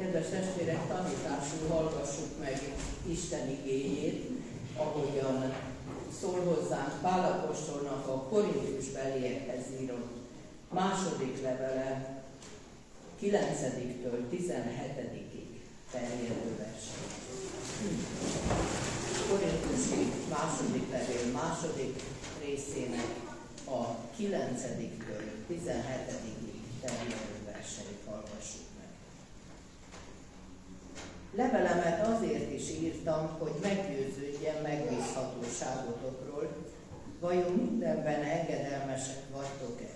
Kedves testvérek, tanításul hallgassuk meg Isten igéjét, ahogyan szól hozzánk Pál apostolnak a Korintusbeliekhez írott második levele 9-től 17-ig terjedő versét. Korintusi második levél második részének a 9-től 17-ig terjedő verseit hallgassuk meg. Levelemet azért is írtam, hogy meggyőződjen megbízhatóságotokról, vajon mindenben engedelmesek vagytok-e?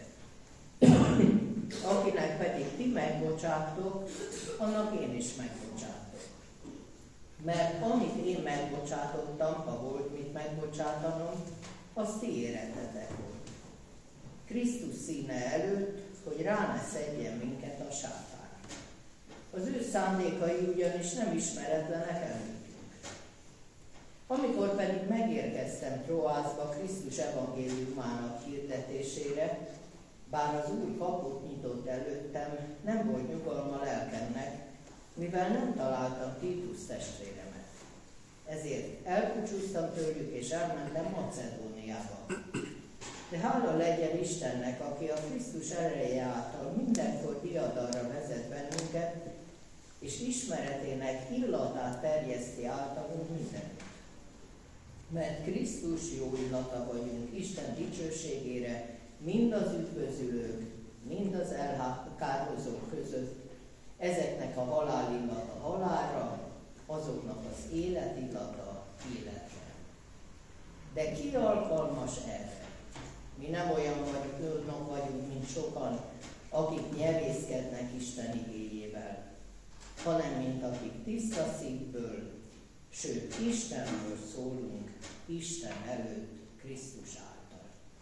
Akinek pedig ti megbocsátok, annak én is megbocsátok. Mert amit én megbocsátottam, ha volt mit megbocsátanom, az ti éretetek volt. Krisztus színe előtt, hogy rá ne szedjen minket a sátán. Az ő szándékai ugyanis nem ismeretlenek előttünk. Amikor pedig megérkeztem Troászba Krisztus evangéliumának hirdetésére, bár az Úr kaput nyitott előttem, nem volt nyugalma lelkemnek, mivel nem találtam Titus testvéremet. Ezért elbúcsúztam tőlük, és elmentem Macedóniába. De hála legyen Istennek, aki a Krisztus ereje által mindenkor diadalra vezet bennünket, és ismeretének illatát terjeszti általunk mindenütt. Mert Krisztus jó illata vagyunk Isten dicsőségére, mind az üdvözülők, mind az elkárhozók között, ezeknek a halálillata halálra, azoknak az életillata életre. De ki alkalmas erre? Mi nem olyan vagyunk, mint sokan, akik nyerészkednek Isten igéjével, hanem mint akik tiszta szívből, sőt Istenről szólunk, Isten előtt, Krisztus által.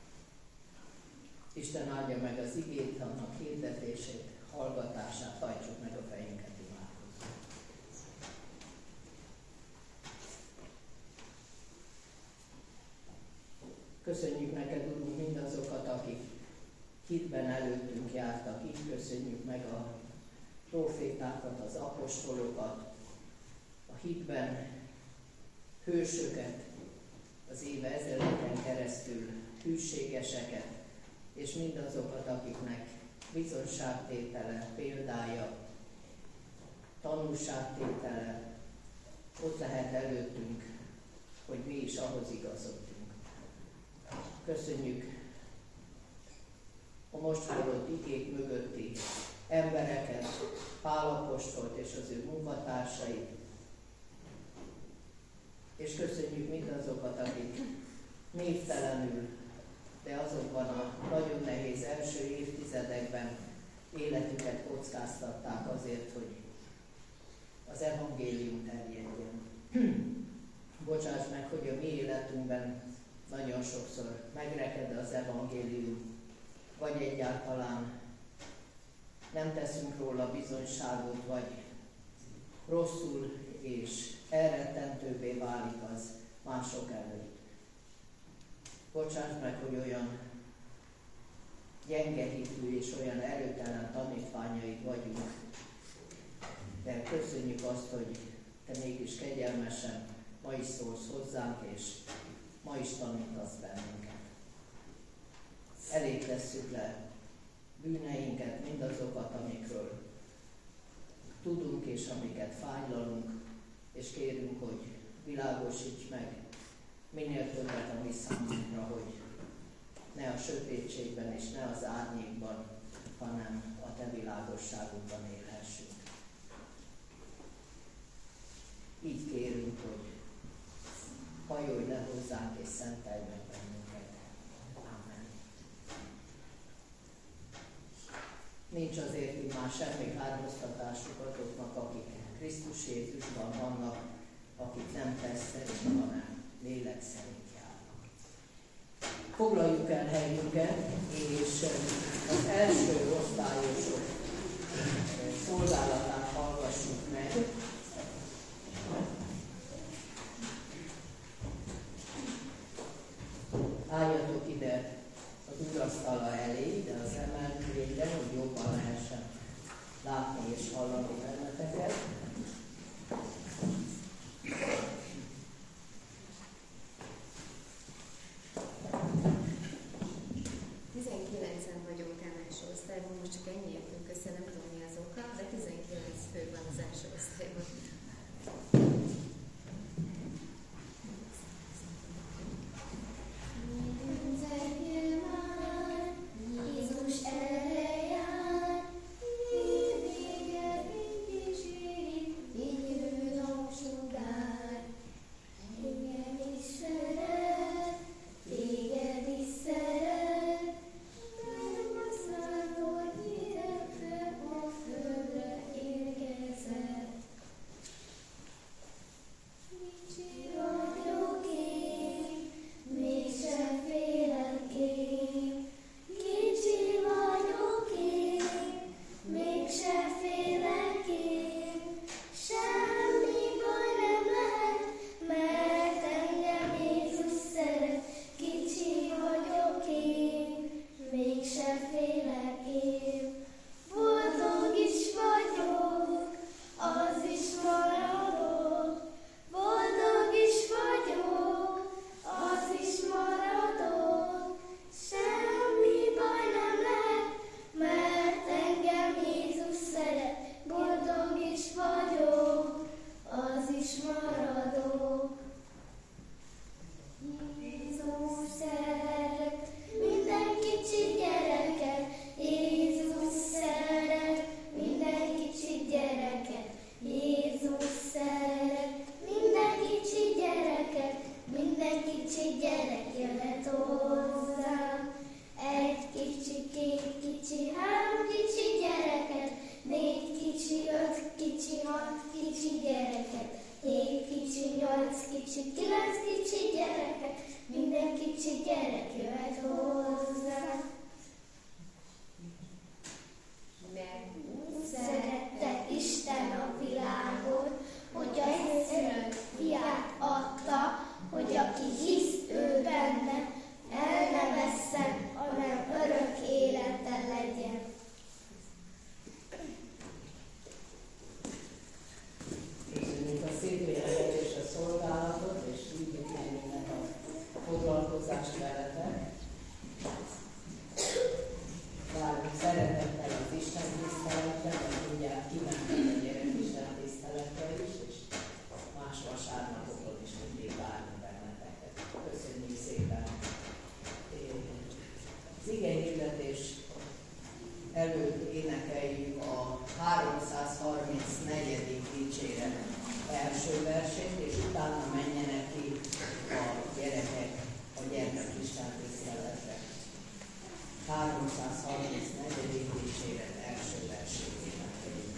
Isten áldja meg az igét, annak hirdetését, hallgatását, hajtsuk meg a fejünket, imádkozzunk. Köszönjük neked, Urunk, mindazokat, akik hitben előttünk jártak, így köszönjük meg a profétákat, az apostolokat, a hitben hősöket, az évezredeken keresztül hűségeseket, és mindazokat, akiknek bizonyságtétele, példája, tanúságtétele ott lehet előttünk, hogy mi is ahhoz igazodjunk. Köszönjük a most hallott igék mögötti embereket, Pál apostolt és az ő munkatársait, és köszönjük mindazokat, akik névtelenül, de azokban a nagyon nehéz első évtizedekben életüket kockáztatták azért, hogy az evangélium terjedjen. Bocsáss meg, hogy a mi életünkben nagyon sokszor megreked az evangélium, vagy egyáltalán nem teszünk róla bizonyságot, vagy rosszul és elrettentőbbé válik az mások előtt. Bocsáss meg, hogy olyan gyenge hitű és olyan erőtelen tanítványaid vagyunk, de köszönjük azt, hogy te mégis kegyelmesen ma is szólsz hozzánk, és ma is tanítasz bennünket. Elég tesszük le bűneinket, mindazokat, amikről tudunk és amiket fájlalunk, és kérünk, hogy világosíts meg minél többet a mi számunkra, hogy ne a sötétségben és ne az árnyékban, hanem a te világosságukban élhessünk. Így kérünk, hogy hajolj le hozzánk és szentelj meg bennünket. Amen. Nincs azért immár semmi kárhoztatásuk azoknak, akik Krisztus Jézusban vannak, akik nem test szerint, hanem lélek szerint járnak. Foglaljuk el helyünket, és az első osztályosok szolgálatát hallgassuk meg. Álljatok ide az úrasztala elé, ide az emelvényre, hogy jobban lehessen látni és hallani benneteket. 6 kicsi gyereket, 7 kicsi, 8 kicsi, 9 kicsi gyereket, minden kicsi gyerek jöhet hozzá. Mert úgy szerette Isten a világot, hogy az egyszülött fiát adta, hogy aki hisz ő benne, el ne vesszen, hanem örök élete legyen. Köszönjük a szép éneket és a szolgálatot, és hívjuk ennek a foglalkozást veletek. Várjuk szeretettel az Isten tiszteletre, mert mindjárt kimentek a gyerek Isten tiszteletre is, és más vasárnapokon is mindig várni benneteket. Köszönjük szépen! Az igehirdetés előtt énekeljük a 334. dicséret első versét, és utána menjenek ki a gyerekek a gyermekisten tiszteletre. 334. dicséret első versét énekeljük.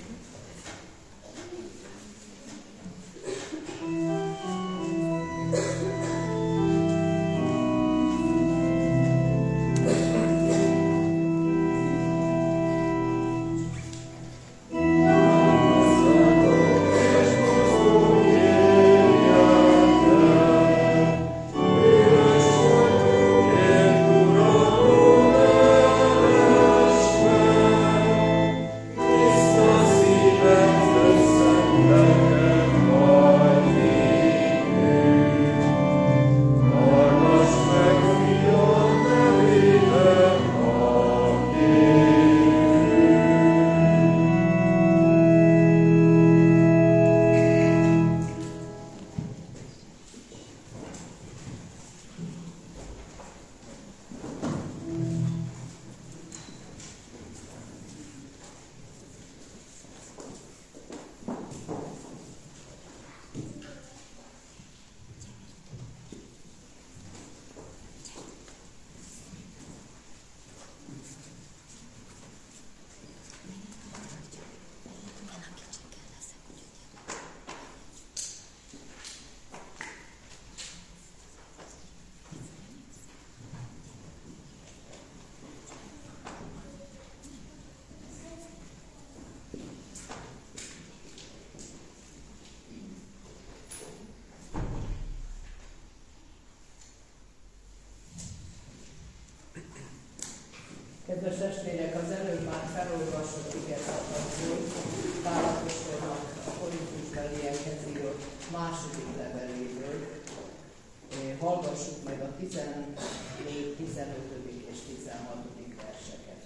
Kedves testvérek, az előbb már felolvasott igeszakaszból Pál apostolnak a korintusbeliekhez írott második leveléből. Hallgassuk meg a 14., 15. és 16. verseket.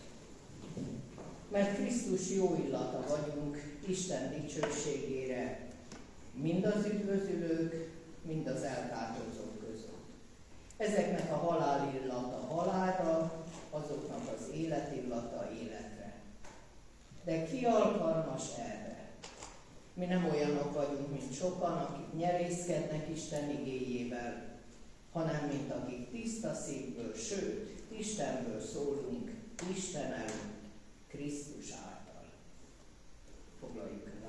Mert Krisztus jó illata vagyunk Isten dicsőségére, mind az üdvözülők, mind az elkárhozók között. Ezeknek a halál illata halálra, azoknak az életillata életre. De ki alkalmas erre? Mi nem olyanok vagyunk, mint sokan, akik nyerészkednek Isten igéjével, hanem mint akik tiszta szívből, sőt, Istenből szólunk, Isten előtt, Krisztus által. Foglaljuk el.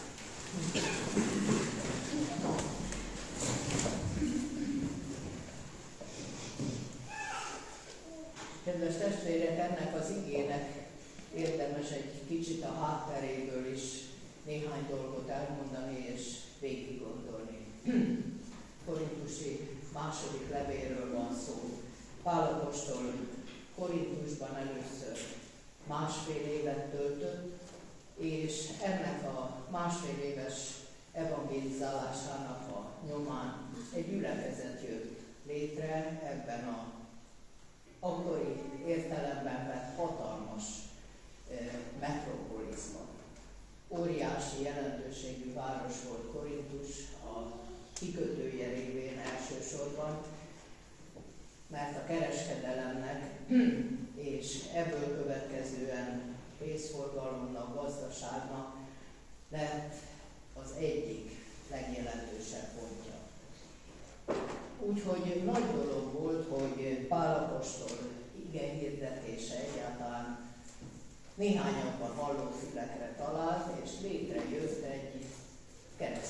Kedves testvérek, ennek az igének érdemes egy kicsit a hátteréből is néhány dolgot elmondani és végig gondolni. Korintusi második levélről van szó. Pál apostol Korintusban először másfél évet töltött, és ennek a másfél éves evangelizálásának a nyomán egy gyülekezet jött létre ebben a akkori értelemben vett hatalmas metropoliszban. Óriási jelentőségű város volt Korintus, a kikötője révén elsősorban, mert a kereskedelemnek és ebből következően pénzforgalomnak, gazdaságnak lett az egyik legjelentősebb pontja. Úgyhogy nagy dolog volt, hogy Pál apostol ige hirdetése egyáltalán néhányakban halló fülekre talált, és létrejött egy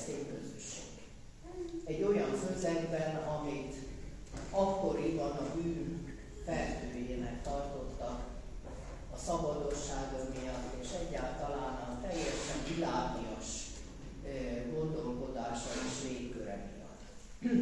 keresztény közösség. Egy olyan közegben, amit akkoriban a bűn fertőjének tartottak a szabadossága miatt, és egyáltalán a teljesen világias gondolkodása és légköre miatt.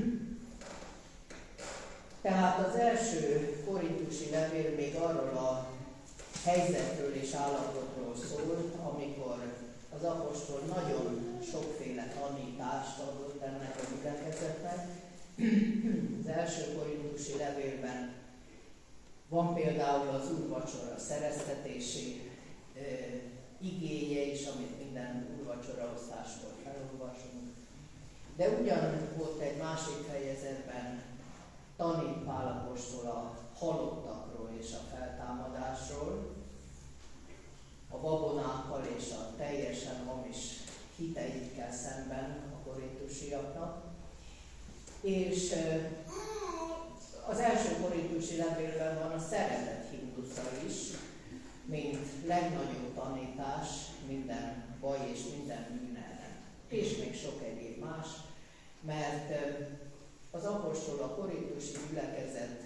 Tehát az első korintusi levél még arról a helyzetről és állapotról szól, amikor az apostol nagyon sokféle tanítást adott ennek a gyülekezetnek. Az első korintusi levélben van például az úrvacsora szereztetési igéje is, amit minden úrvacsoraosztáskor felolvasunk. De ugyan volt egy másik fejezetben tanít Pál apostol a halottakról és a feltámadásról, a babonákkal és a teljesen hamis hiteikkel szemben a korintusiaknak. És az első korintusi levélben van a szeretet himnusza is, mint legnagyobb tanítás minden baj és minden bűn ellen. És még sok egyéb más, mert az apostol a korintusi gyülekezet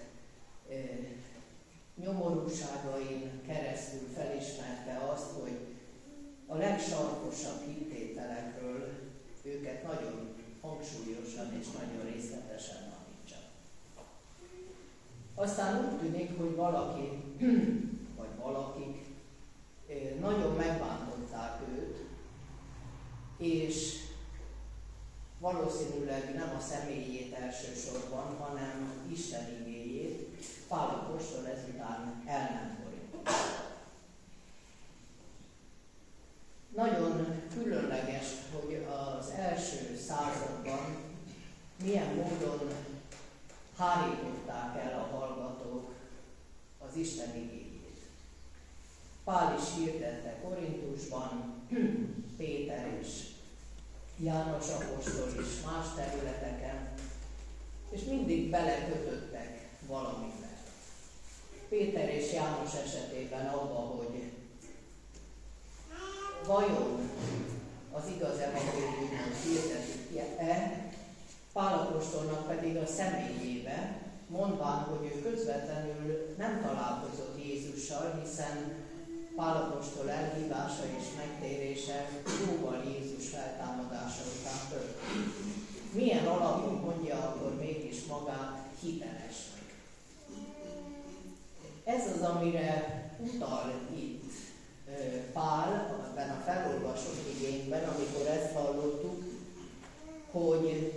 nyomorúságain keresztül felismerte azt, hogy a legsarkosabb hittételekről őket nagyon hangsúlyosan és nagyon részletesen tanítsa. Aztán úgy tűnik, hogy valaki, vagy valakik nagyon megbántották őt, és valószínűleg nem a személyét elsősorban, hanem Isten igéjét. Pál apostol ezután el nem borított. Nagyon különleges, hogy az első században milyen módon hárították el a hallgatók az Isten igéjét. Pál is hirdette Korintusban, Péter és János apostol is más területeken, és mindig belekötöttek valamiben. Péter és János esetében abba, hogy vajon az igaz evangéliumot hirdetik-e, Pál apostolnak pedig a személyébe, mondván, hogy ő közvetlenül nem találkozott Jézussal, hiszen Pál apostol elhívása és megtérése jóval Jézus feltámadása után történt. Milyen alapon mondja akkor mégis magát hitelesnek? Ez az, amire utal itt Pál, ebben a felolvasott igényben, amikor ezt hallottuk, hogy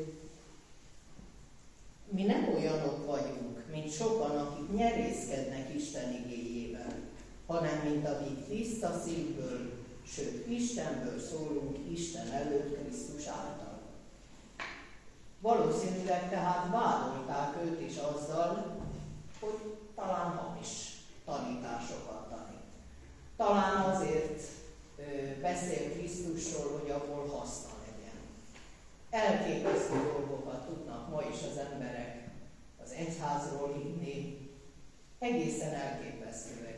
mi nem olyanok vagyunk, mint sokan, akik nyerészkednek Isten igéjével, hanem mint akik tiszta szívből, sőt Istenből szólunk Isten előtt Krisztus által. Valószínűleg tehát vádolták őt is azzal, hogy talán hamis tanításokat tanít. Talán azért beszél Krisztusról, hogy abból haszna legyen. Elképesztő dolgokat tudnak ma is az emberek az egyházról hinni, egészen elképesztőeket.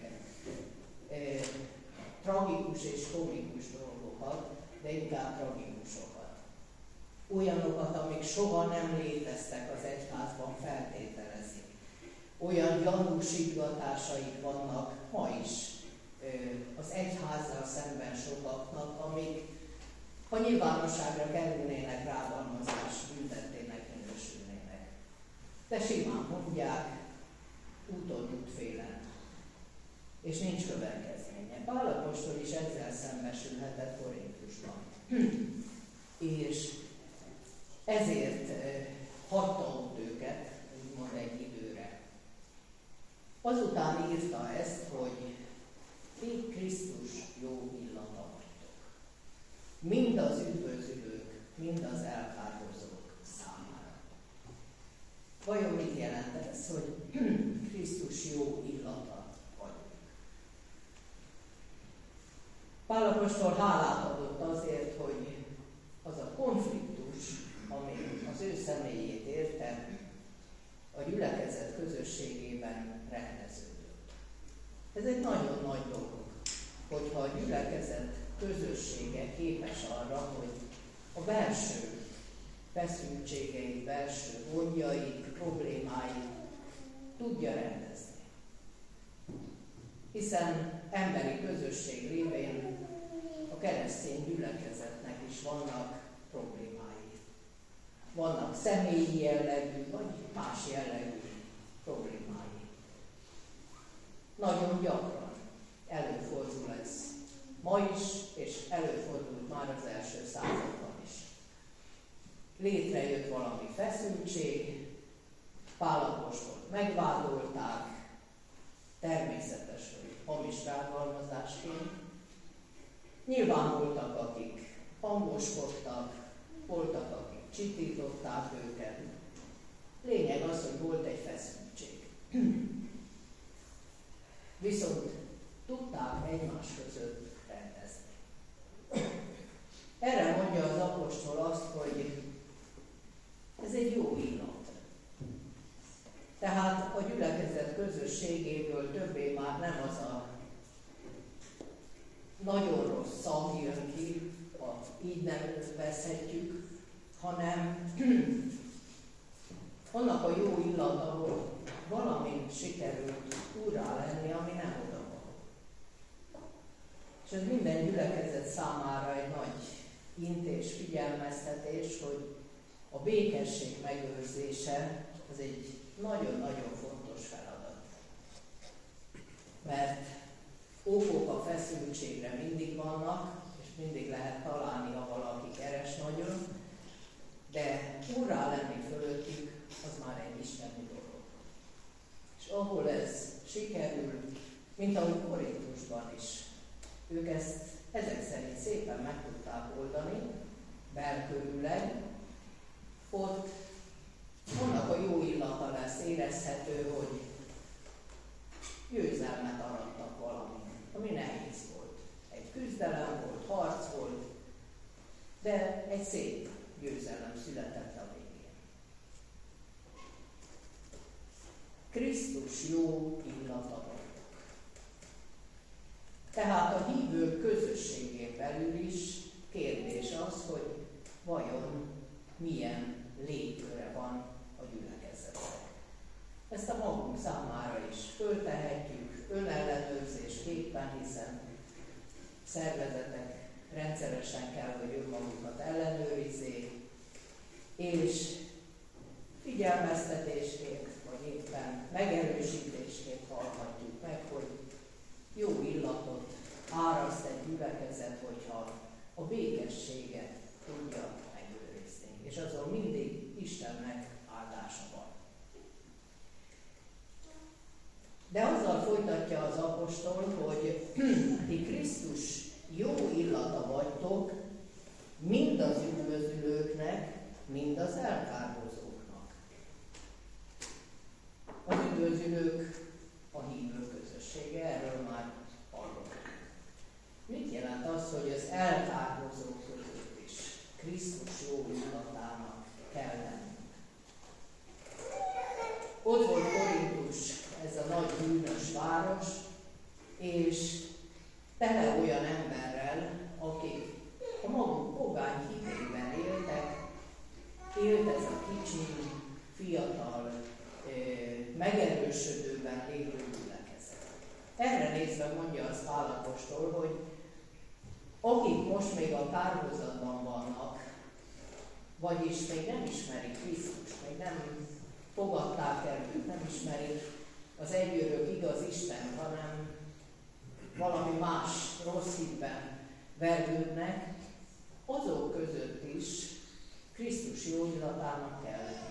Tragikus és komikus dolgokat, de inkább tragikusokat. Olyanokat, amik soha nem léteztek az egyházban, feltételezik. Olyan gyanúsítgatásaik vannak ma is az egyházzal szemben sokaknak, amik, ha nyilvánosságra kerülnének, rágalmazás büntettének minősülnének. De simán mondják, úton útfélen, és nincs következménye. Pál apostol is ezzel szembesülhetett Korintusban. És ezért hagyta ott őket, úgymond egy időre. Azután írta ezt, hogy ti Krisztus jó illata vagytok. Mind az üdvözülők, mind az elkárhozók számára. Vajon mit jelent ez, hogy Krisztus jó illata vagyunk? Pál apostol hálát adott azért, hogy az a konfliktus, ami az ő személyét érte, a gyülekezet közösségében rendeződött. Ez egy nagyon nagy dolog, hogyha a gyülekezet közössége képes arra, hogy a belső feszültségeit, belső gondjait, problémáit tudja rendezni. Hiszen emberi közösség révén a keresztény gyülekezetnek is vannak problémái. Vannak személyi jellegű, vagy más jellegű problémái. Nagyon gyakran előfordul ez ma is, és előfordult már az első században is. Létrejött valami feszültség, Pál apostolot megvádolták, természetes, hogy hamis rágalmazásként. Nyilván voltak, akik hangoskodtak, voltak, akik csitították őket. Lényeg az, hogy volt egy feszültség. Viszont tudták egymás között rendezni. Erre mondja az apostol azt, hogy ez egy jó illat. Tehát a gyülekezet közösségéből többé már nem az a nagyon rossz szag jön ki, ha így nevezhetjük, hanem annak a jó illat, ahol valamint sikerült úrrá lenni, ami nem oda való. És ez minden gyülekezet számára egy nagy intés, figyelmeztetés, hogy a békesség megőrzése az egy nagyon-nagyon fontos feladat. Mert okok a feszültségre mindig vannak, és mindig lehet találni, ha valaki keres nagyon, de úrrá lenni fölöttük, az már egy isteni dolog. És ahol ez sikerül, mint ahogy Korintusban is, ők ezt ezek szerint szépen meg tudták oldani, belkörüleg, ott annak a jó illata lesz érezhető, hogy győzelmet arattak valami, ami nehéz volt. Egy küzdelem volt, harc volt, de egy szép győzelem született a végén. Krisztus jó illata vagyok. Tehát a hívők közösségén belül is kérdés az, hogy vajon milyen légköre van a gyülekezetnek. Ezt a magunk számára is föltehetjük önellenőrzésképpen, hiszen szervezetek rendszeresen kell, hogy önmagukat ellenőrizzék, és figyelmeztetésként, vagy éppen megerősítésként hallhatjuk meg, hogy jó illatot áraszt egy gyülekezet, hogyha a békességet tudja megőrizni, és azon mindig Istennek áldása van. De azzal folytatja az apostol, hogy ti Krisztus jó illata vagytok, mind az üdvözülőknek, mind az elkárhozóknak. Az üdvözülők a hívő közössége, erről már hallottunk. Mit jelent az, hogy az elkárhozók között is Krisztus jó illatának kell lennünk? Ott volt Korintus, ez a nagy bűnös város, és tele olyan emberrel, akik a maguk pogány hitében éltek, élt ez a kicsi, fiatal, megerősödőben lévő gyülekezet. Erre nézve mondja az Pál apostol, hogy akik most még a kárhozatban vannak, vagyis még nem ismerik Krisztust, még nem fogadták el őt, nem ismerik az egyőrök igaz Isten, hanem valami más rossz hitben vergődnek, azok között is Krisztus jó illatának kell lenni.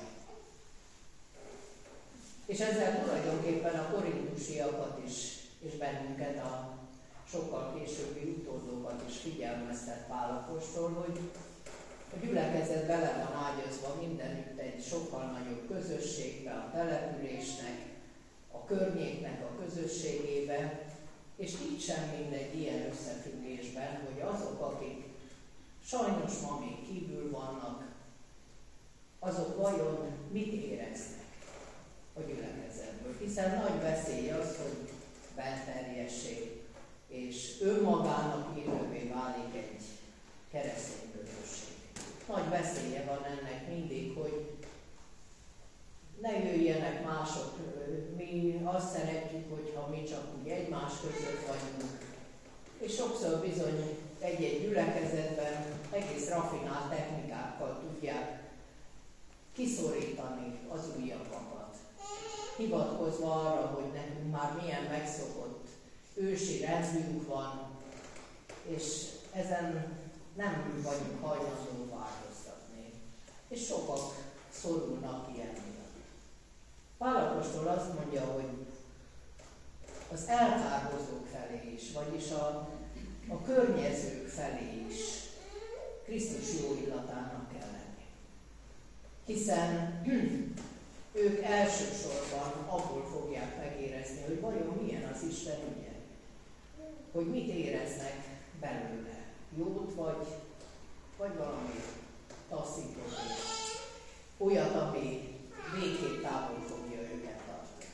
És ezzel tulajdonképpen a korintusiakat is, és bennünket a sokkal későbbi utódókat is figyelmeztet Pál apostol, hogy a gyülekezet bele van ágyazva mindenütt egy sokkal nagyobb közösségbe, a településnek, a környéknek a közösségébe, és így sem mindegy ilyen összefüggésben, hogy azok, akik sajnos ma még kívül vannak, azok vajon mit éreznek a gyülekezetből. Hiszen nagy veszély az, hogy belterjesség, és önmagának élővé válik egy keresztény közösség. nagy veszélye van ennek mindig, hogy ne jöjjenek mások. Mi azt szeretjük, hogyha mi csak úgy egymás között vagyunk. És sokszor bizony egy-egy gyülekezetben egész raffinált technikákkal tudják kiszorítani az újabbakat. Hivatkozva arra, hogy nekünk már milyen megszokott ősi rendünk van, és ezen nem vagyunk hajlandó változtatni. És sokak szorulnak ilyen miatt. Pál apostol azt mondja, hogy az elkárhozók felé is, vagyis a környezők felé is Krisztus jó illatának kell lenni. Hiszen ők elsősorban abból fogják megérezni, hogy vajon milyen az Isten ügye. Hogy mit éreznek belőle. Jót vagy valami taszítót. Olyat, ami végképp távol fogja őket tartani.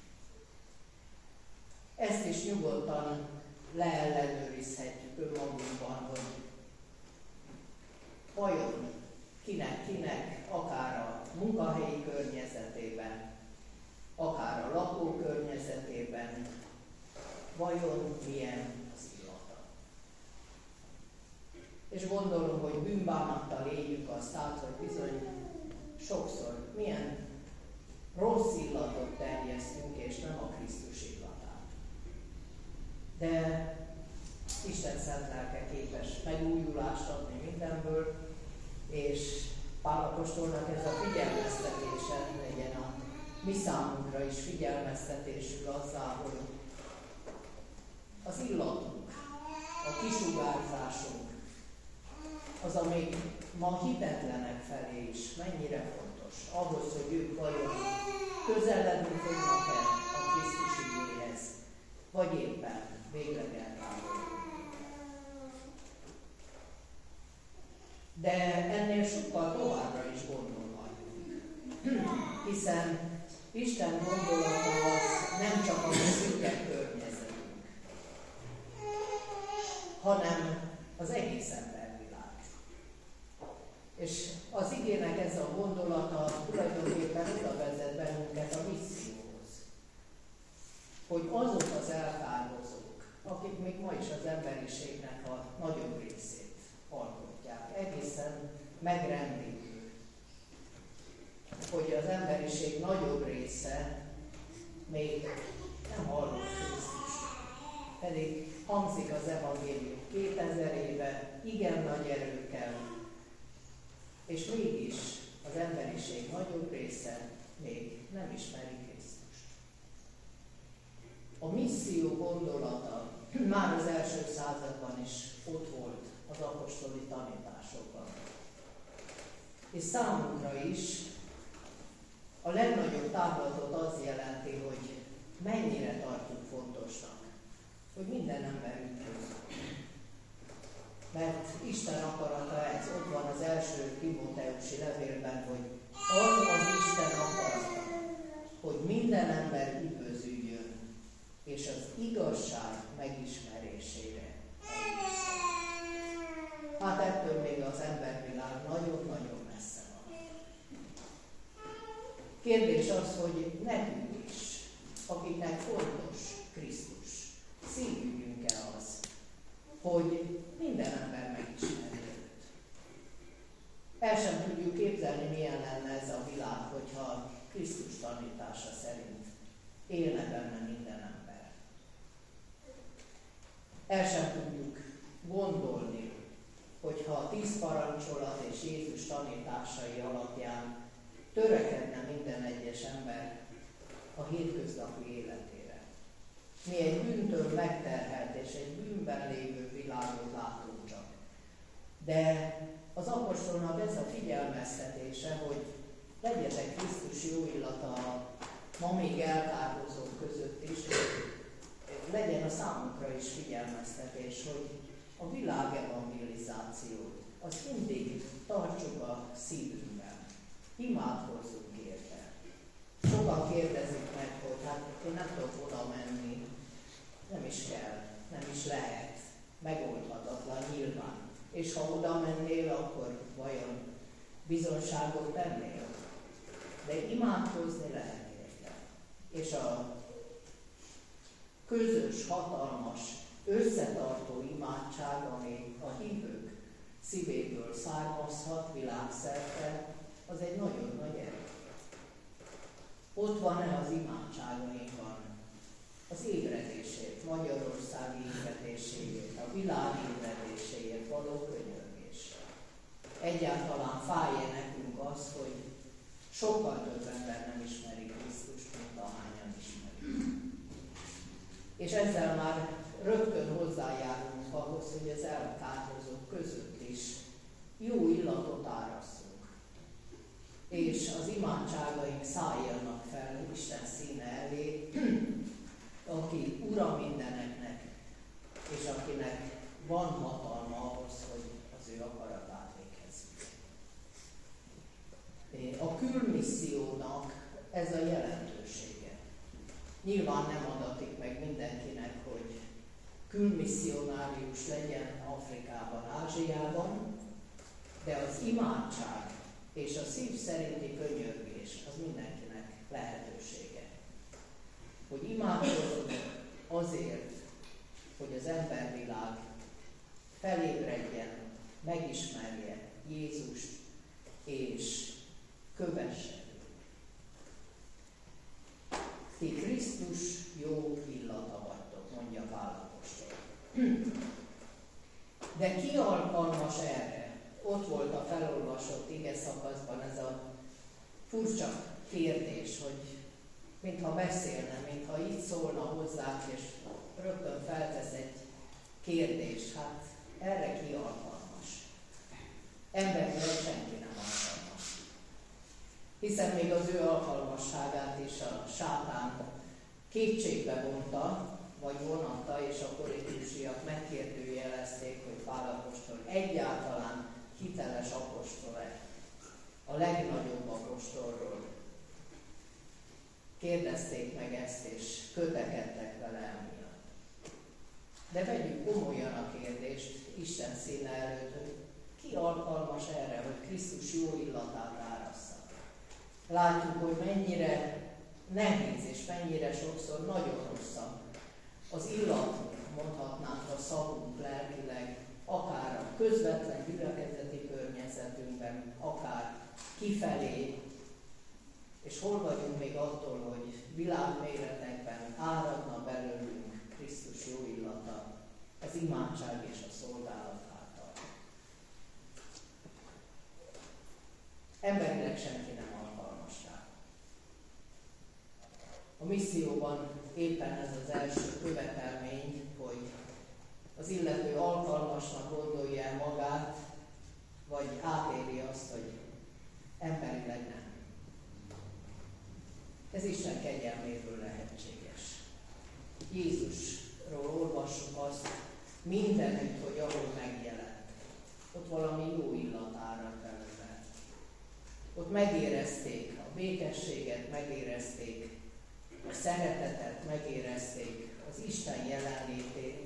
Ezt is nyugodtan leellenőrizhetjük önmagunkban, hogy vajon kinek, akár a munkahelyi környezetében, akár a lakókörnyezetében, vajon milyen az illata. És gondolom, hogy bűnbánattal éljük azt át, hogy bizony sokszor milyen rossz illatot terjesztünk, és nem a Krisztus illatát. De Isten szent lelke képes megújulást adni mindenből, és Pál apostolnak ez a figyelmeztetése legyen a mi számunkra is figyelmeztetésül azzal, hogy az illatunk, a kisugárzásunk, az, ami ma hitetlenek felé is mennyire fontos, ahhoz, hogy ők vajon közeledni fognak-e a Krisztus igéhez, vagy éppen végleg eltávolodni. De ennél sokkal továbbra is gondolhatunk, hiszen Isten gondolata az nem csak a szűke környezetünk, hanem az egész embervilág. És az igének ez a gondolata tulajdonképpen oda vezet bennünket a misszióhoz. Hogy azok az elkárhozók, akik még ma is az emberiségnek a nagyobb részét alkotják, egészen megrendítő, hogy az emberiség nagyobb része még nem hallott Krisztust. Pedig hangzik az evangélium 2000 éve, igen nagy erőkkel, és mégis az emberiség nagyobb része még nem ismeri Krisztust. A misszió gondolata már az első században is ott volt az apostoli tanításokban. És számunkra is a legnagyobb távlatot az jelenti, hogy mennyire tartjuk fontosnak, hogy minden ember üdvözlő. Mert Isten akarata ez, ott van az első Timóteusi levélben, hogy az Isten akarata, hogy minden ember üdvözüljön, és az igazság megismerésére. Hát ettől még az embervilág nagyon-nagyon messze van. Kérdés az, hogy nekünk is, akiknek fontos Krisztus, szívügyünk-e az, hogy minden ember megismeri őt. El sem tudjuk képzelni, milyen lenne ez a világ, hogyha Krisztus tanítása szerint élne benne minden ember. El sem tudjuk gondolni, hogyha a 10 parancsolat és Jézus tanításai alapján törekedne minden egyes ember a hétköznapi életére. Mi egy bűntől megterhelt és egy bűnben lévő világot látunk csak. De az apostolnak ez a figyelmeztetése, hogy legyetek Krisztus jó illata a ma még elkárhozók között is, legyen a számunkra is figyelmeztetés, hogy a világ evangelizációt, azt mindig tartsuk a szívünkben. Imádkozzunk érte. Sokan kérdezik meg, hogy hát én nem tudok oda menni, nem is kell, nem is lehet, megoldhatatlan nyilván. És ha oda mennél, akkor vajon bizonságot tennél, de imádkozni lehet érte. És a közös, hatalmas, összetartó imádság, ami a hívők szívéből származhat világszerte, az egy nagyon nagy erő. Ott van-e az imádságainkban az ébredésért, Magyarország ébredéséért, a világ ébredéséért való könyörgés. Egyáltalán fáj-e nekünk az, hogy sokkal több ember nem ismeri Krisztust, mint ahányan ismerik. És ezzel már rögtön hozzájárulunk ahhoz, hogy az elkárhozók között is jó illatot árasszunk. És az imádságaink szálljanak fel Isten színe elé, aki ura mindeneknek, és akinek van hatalma ahhoz, hogy az ő akaratát végezzük. A külmissziónak ez a jelentősége. Nyilván nem adatik meg mindenkinek, hogy külmisszionárius legyen Afrikában, Ázsiában, de az imádság és a szív szerinti könyörgés az mindenkinek lehetősége. Hogy imádkozzunk azért, hogy az embervilág felébredjen, megismerje Jézust és kövesse. Ti Krisztus jó illata vagytok, mondja Pál apostol. De ki alkalmas erre? Ott volt a felolvasott ige szakaszban ez a furcsa kérdés, hogy mintha beszélne, mintha így szólna hozzánk, és rögtön feltesz egy kérdést. Hát erre ki alkalmas? Emberileg senki nem alkalmas. Hiszen még az ő alkalmasságát is a sátán kétségbe vonta, vagy vonatta, és a korintusiak megkérdőjelezték, hogy Pál apostol egyáltalán hiteles apostol-e, a legnagyobb apostolról. Kérdezték meg ezt, és kötekedtek vele emiatt. De vegyük komolyan a kérdést Isten színe előtt, hogy ki alkalmas erre, hogy Krisztus jó illatát árassza. Látjuk, hogy mennyire nehéz, és mennyire sokszor nagyon rosszabb az illatunk, mondhatnánk a szavunk lelkileg, akár a közvetlen gyülekezeti környezetünkben, akár kifelé, és hol vagyunk még attól, hogy világméretekben áradna belőlünk Krisztus jó illata, az imádság és a szolgálat által. Emberileg senki nem alkalmas rá. A misszióban éppen ez az első követelmény, hogy az illető alkalmasnak gondolja el magát, vagy átéri azt, hogy emberileg nem. Ez Isten kegyelméből lehetséges. Jézusról olvassuk azt mindenütt, hogy ahol megjelent. Ott valami jó illat árad belőle. Ott megérezték a békességet, megérezték a szeretetet, megérezték az Isten jelenlétét.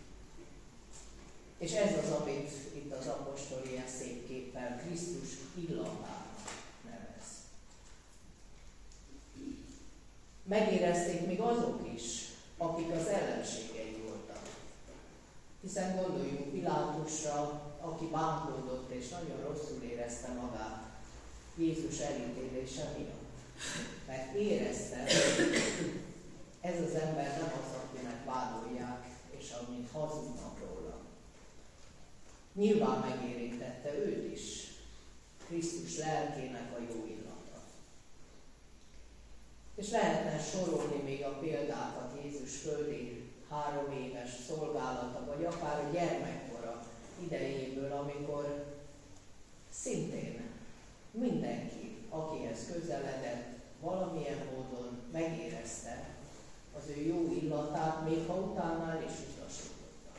És ez az, amit itt az apostol ilyen szép képpel Krisztus illatának nevez. Megérezték még azok is, akik az ellenségei voltak. Hiszen gondoljunk Pilátusra, aki bántódott és nagyon rosszul érezte magát Jézus elítélése miatt. Mert érezte, hogy ez az ember nem az, akinek vádolják, és amit hazudnak róla. Nyilván megérintette őt is Krisztus lelkének a jó illata. És lehetne sorolni még a példákat Jézus földi 3 éves szolgálata, vagy akár a gyermekkora idejéből, amikor szintén mindenki, akihez közeledett, valamilyen módon megérezte az ő jó illatát, még ha utánál is utasította.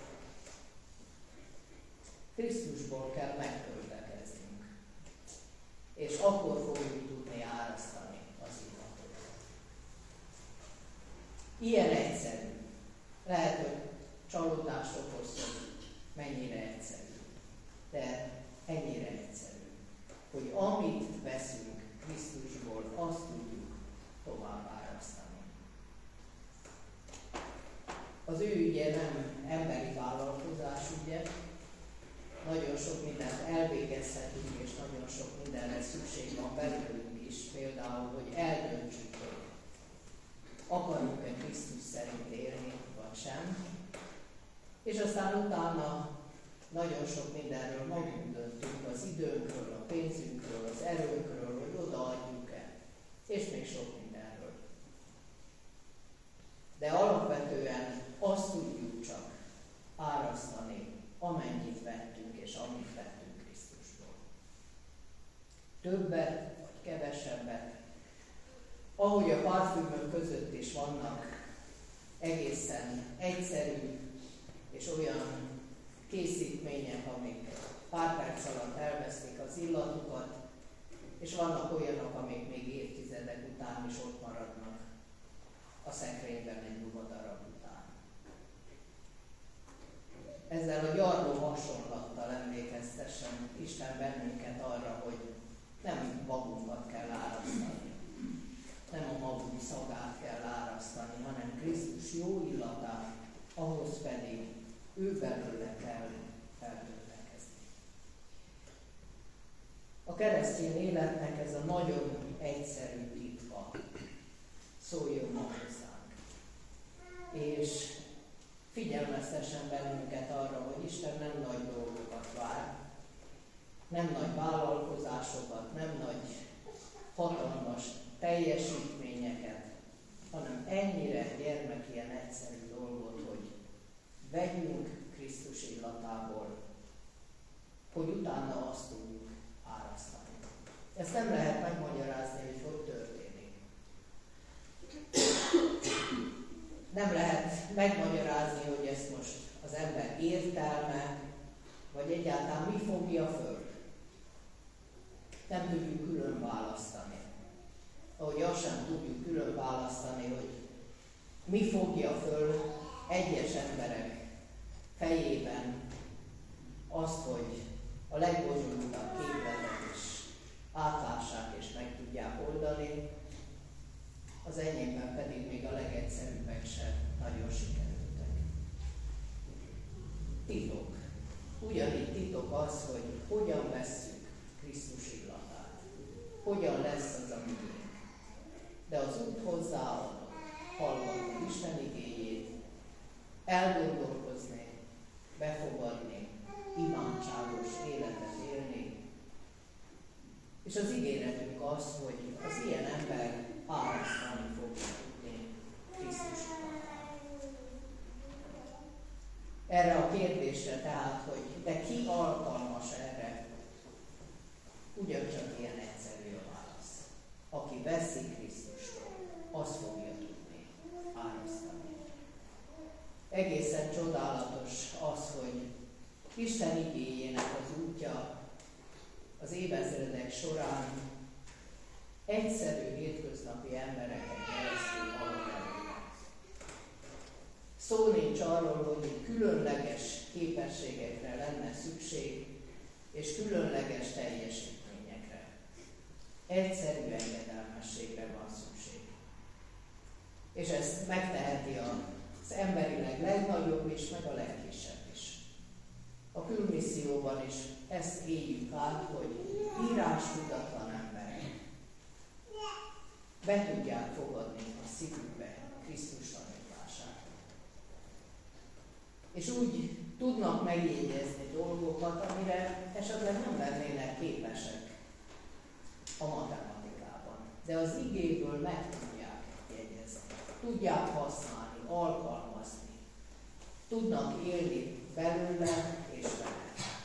Krisztusból kell megtöltekeznünk, és akkor fogjuk tudni árasztani az illatot. Ilyen egyszerű. Lehet, hogy csalódást okoz, hogy mennyire egyszerű. De hogy amit veszünk Krisztusból, azt tudjuk tovább árasztani. Az ő ügye nem emberi vállalkozás ügye, nagyon sok mindent elvégezhetünk, és nagyon sok mindenre szükség van belőlünk is, például, hogy eldöntsük, hogy akarunk-e Krisztus szerint élni, vagy sem. És aztán utána nagyon sok mindenről magunk döntünk, az időnkről, a pénzünkről, az erőnkről, hogy odaadjuk-e, és még sok mindenről. De alapvetően azt tudjuk csak árasztani, amennyit vettünk, és amit vettünk Krisztusból. Többet, vagy kevesebbet, ahogy a parfümök között is vannak egészen egyszerű és olyan készítmények, amik pár perc alatt elvesztik az illatukat, és vannak olyanok, amik még évtizedek után is ott maradnak a szekrényben egy ruhadarab után. Ezzel a gyarló hasonlattal emlékeztessen Isten bennünket arra, hogy nem magunkat kell árasztani, nem a magunk szagát kell árasztani, hanem Krisztus jó illatát, ahhoz pedig ő belőle kell feltöltekezni. A keresztény életnek ez a nagyon egyszerű titka szóljon ma hozzánk. És figyelmeztessen bennünket arra, hogy Isten nem nagy dolgokat vár, nem nagy vállalkozásokat, nem nagy hatalmas teljesítményeket, hanem ennyire gyermekien egyszerű dolgot, hogy vegyünk Krisztus illatából, hogy utána azt tudjuk árasztani. Ezt nem lehet megmagyarázni, hogy történik. Nem lehet megmagyarázni, hogy ezt most az ember értelme, vagy egyáltalán mi fogja föl. Nem tudjuk külön választani. Ahogy azt sem tudjuk külön választani, hogy mi fogja föl egyes emberek fejében azt, hogy a legbonyolultabb képletet is átlássák és meg tudják oldani, az enyémben pedig még a legegyszerűbbek sem nagyon sikerültek. Titok. Ugyanígy titok az, hogy hogyan vesszük Krisztus illatát. Hogyan lesz az a miénk. De az út hozzáadott, hallgatni Isten igéjét, elgondolkozni, befogadni, imádságos életet élni. És az ígéretünk az, hogy az ilyen ember árasztani fogja tudni Krisztus iratát. Erre a kérdésre tehát, hogy de ki alkalmas erre, ugyancsak ilyen egyszerű a válasz. Aki veszi Krisztustól, az fogja tudni árasztani. Egészen csodálatos az, hogy Isten igéjének az útja az évezredek során egyszerű hétköznapi embereken keresztül halad előre. Szó nincs arról, hogy különleges képességekre lenne szükség, és különleges teljesítményekre. Egyszerű engedelmességre van szükség. És ezt megteheti az emberileg legnagyobb és meg a legkisebb is. A külmisszióban is ezt éljük át, hogy írástudatlan emberek be tudják fogadni a szívükbe Krisztus tanítását. És úgy tudnak megjegyezni dolgokat, amire esetleg nem lennének képesek a matematikában. De az igéből meg tudják jegyezni, tudják használni, alkalmazni, tudnak élni belőle és vele.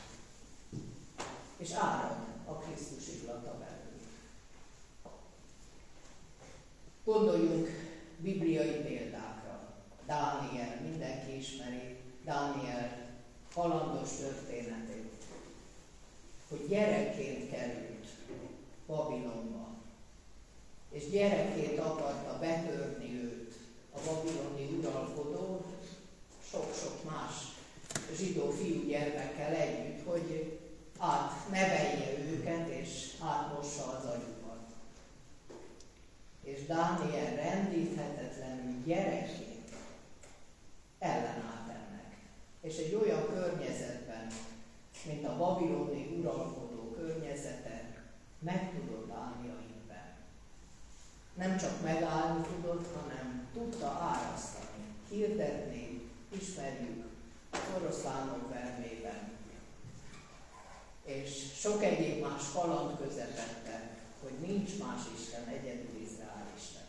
És árad a Krisztus illata belőle. Gondoljunk bibliai példákra. Dániel, mindenki ismeri Dániel halandos történetét, hogy gyerekként került Babilonba, és gyerekként akarta betörni őt a babiloni uralkodó, sok-sok más zsidó fiúgyermekkel együtt, hogy átnevelje őket, és felmossa az agyukat. És Dániel rendíthetetlenül gyerekként ellenállt ennek. És egy olyan környezetben, mint a babiloni uralkodó környezete, meg tudott állni a hitben. Nem csak megállni tudott, hanem tudta árasztani, hirdetni, ismerjük az oroszlánok vermében. És sok egyéb más kaland közepette, hogy nincs más Isten, egyedül Izrael Isten.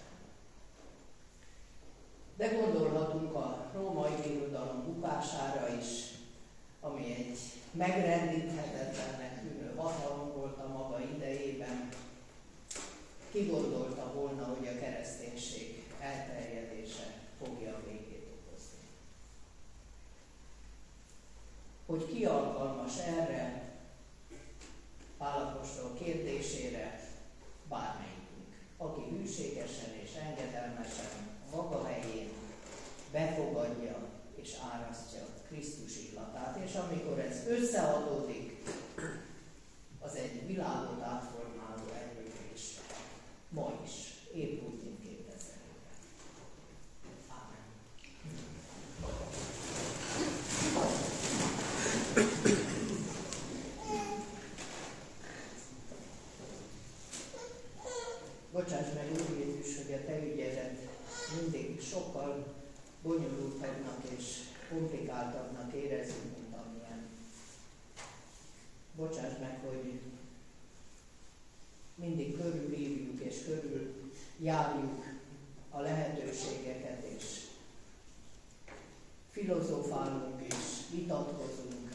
De gondolhatunk a római birodalom bukására is, ami egy megrendíthetetlennek tűnő hatalom volt a maga idejében. Ki gondolta volna, hogy a kereszténység elterjedése fogja a végét okozni? Hogy ki alkalmas erre, Pál apostol kérdésére, bármelyikünk, aki hűségesen és engedelmesen maga helyén befogadja és árasztja Krisztus illatát, és amikor ez összeadódik, az egy világot átformáló erős ma is, épp úgy, mint 2000 éve. Ámen. Bocsáss meg, Úr Jézus, hogy a Te ügyedet mindig sokkal bonyolultabbnak és komplikáltabbnak érezzük, mint amilyen. Bocsáss meg, hogy mindig körülírjuk és körüljárjuk a lehetőségeket, és filozofálunk és vitatkozunk.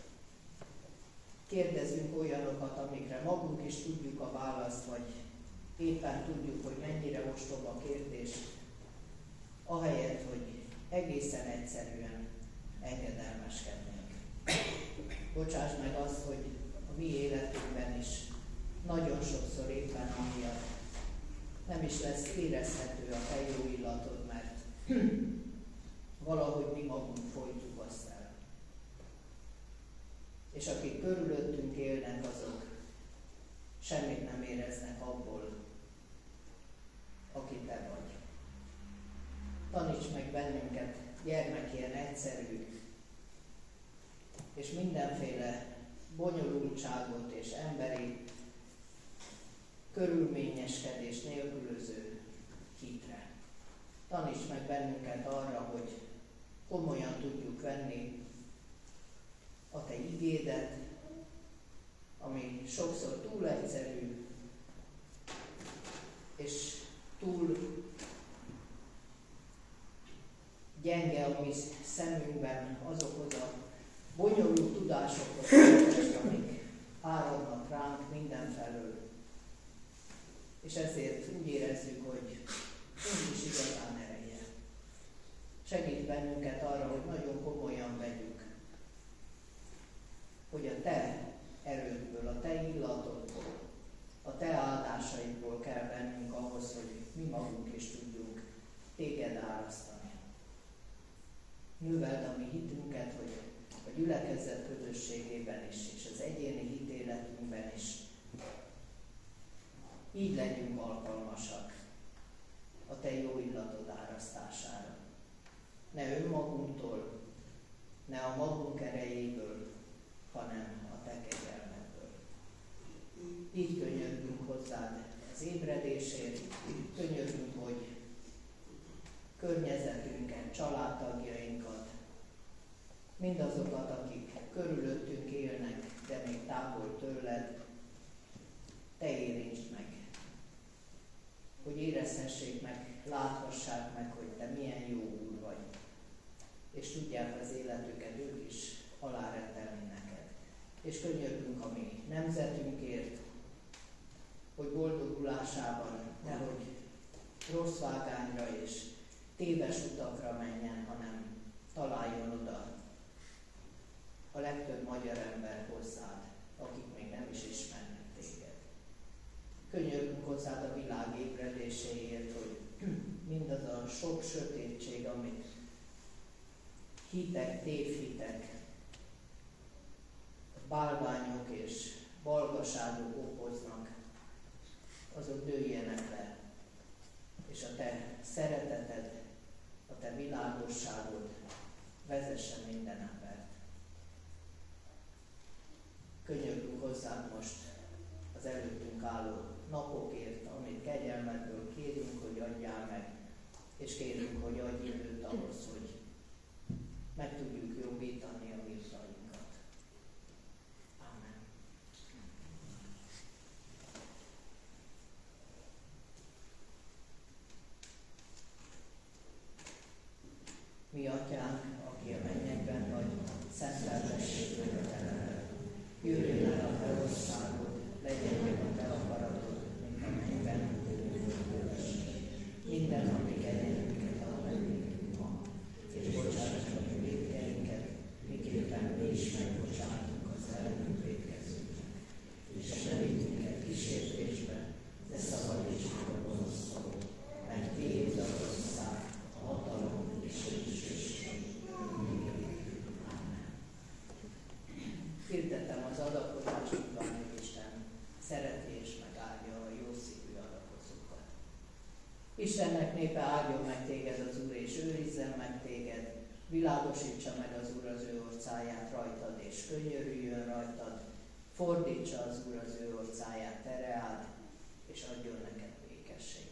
Kérdezünk olyanokat, amikre magunk is tudjuk a választ, vagy éppen tudjuk, hogy mennyire ostoba kérdés, ahelyett, hogy egészen egyszerűen engedelmeskednénk. Bocsáss meg azt, hogy a mi életünkben is nagyon sokszor éppen amiatt nem is lesz érezhető a Te jó illatod, mert valahogy mi magunk folytjuk azt el. És akik körülöttünk élnek, azok semmit nem éreznek abból, aki Te vagy. Taníts meg bennünket gyermekien egyszerű, és mindenféle bonyolultságot és emberi körülményeskedés nélkülöző hitre. Taníts meg bennünket arra, hogy komolyan tudjuk venni a Te igédet, ami sokszor túl egyszerű, és túl gyenge a mi szemünkben azokhoz a bonyolult tudásokhoz képest, amik áradnak ránk mindenfelől. És ezért úgy érezzük, hogy nincs is igazán ereje. Segít bennünket arra, hogy nagyon komolyan vegyük, hogy a Te erődből, a Te illatodból, a Te áldásaidból kell vennünk ahhoz, hogy mi magunk is tudjunk Téged árasztani. Növeld a mi hitünket, hogy a gyülekezet közösségében is, és az egyéni hitéletünkben is így legyünk alkalmasak a Te jó illatod árasztására. Ne önmagunktól, ne a magunk erejéből, hanem a Te kegyelmedből. Így könyörgünk hozzád az ébredésért, könyörgünk, hogy környezetünket, családtagjainkat, mindazokat, akik körülöttünk élnek, de még távol tőled, Te érintsd meg. Hogy érezhessék meg, láthassák meg, hogy Te milyen jó Úr vagy, és tudják az életüket ők is alárendelni neked. És könyörgünk a mi nemzetünkért, hogy boldogulásában nehogy rossz vágányra és téves utakra menjen, hanem találjon oda a legtöbb magyar ember hozzád, akik még nem is ismernek téged. Könyörgünk hozzád a világ ébredéséért, hogy mindaz a sok sötétség, amit hitek, tévhitek, bálványok és balgaságok okoznak, napokért, amit kegyelmedből kérünk, hogy adjál meg, és kérünk, hogy adj időt ahhoz, hogy meg tudjuk jobbítani a virsainkat. Amen. Mi atyánk, aki a mennyekben vagy, szenteltessék meg a te neved. Jöjjön el a te országod, legyen meg a te akaratod, mint a mennyben, minden napi kenyerünket add meg nékünk ma, és bocsáss meg a vétkeinket, miképpen mi is megbocsátunk az ellenünk vétkezőknek. És ne vigy minket kísértésbe, de szabadíts meg a gonosztól, mert tiéd az ország, a hatalom és a dicsőség. Amen. Hirdetem az adakozásunkban, hogy Isten szereti és megáldja a jó szívű adakozókat. Istennek népe, áldjon meg téged az Úr, és őrizzen meg téged, világosítsa meg az Úr az ő orcáját rajtad, és könyörüljön rajtad, fordítsa az Úr az ő orcáját tereád, és adjon neked békességet.